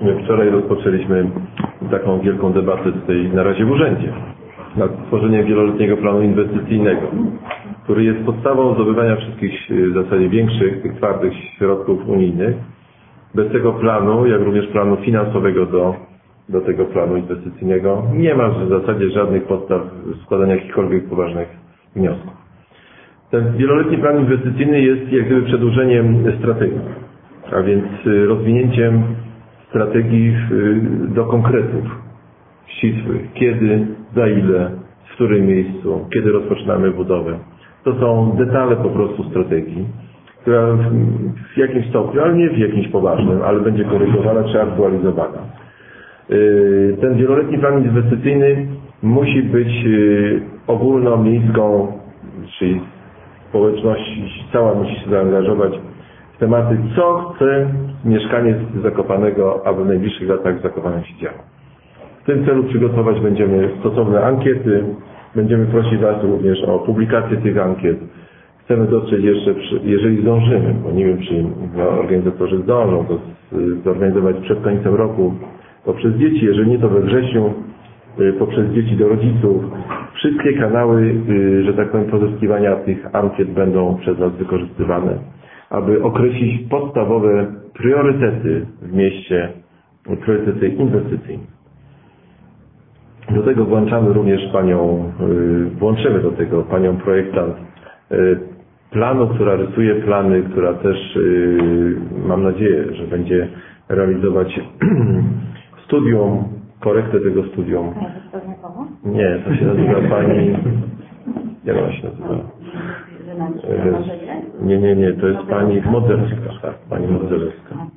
Wczoraj rozpoczęliśmy taką wielką debatę tutaj na razie w urzędzie nad tworzeniem wieloletniego planu inwestycyjnego, który jest podstawą zdobywania wszystkich w zasadzie większych, tych twardych środków unijnych. Bez tego planu, jak również planu finansowego do tego planu inwestycyjnego, nie ma w zasadzie żadnych podstaw składania jakichkolwiek poważnych wniosków. Ten wieloletni plan inwestycyjny jest jak gdyby przedłużeniem strategii, a więc rozwinięciem strategii do konkretów ścisłych. Kiedy, za ile, w którym miejscu, kiedy rozpoczynamy budowę. To są detale po prostu strategii, która w jakimś stopniu, ale nie w jakimś poważnym, ale będzie korygowana czy aktualizowana. Ten wieloletni plan inwestycyjny musi być ogólnomiejską, czyli społeczność cała musi się zaangażować w tematy, co chce mieszkaniec Zakopanego, aby w najbliższych latach w Zakopanem się działo. W tym celu przygotować będziemy stosowne ankiety, będziemy prosić Was również o publikację tych ankiet. Chcemy dotrzeć jeszcze, jeżeli zdążymy, bo nie wiem, czy organizatorzy zdążą to zorganizować przed końcem roku, poprzez dzieci, jeżeli nie to we wrześniu, poprzez dzieci do rodziców. Wszystkie kanały, że tak powiem, pozyskiwania tych ankiet będą przez nas wykorzystywane, aby określić podstawowe priorytety w mieście, priorytety inwestycyjne. Do tego włączymy do tego panią projektant planu, która rysuje plany, która też mam nadzieję, że będzie realizować studium, korektę tego studium. Nie, to się nazywa pani... Jak ona się nazywa? Nie, to jest pani Modzelewska, tak, pani Modzelewska.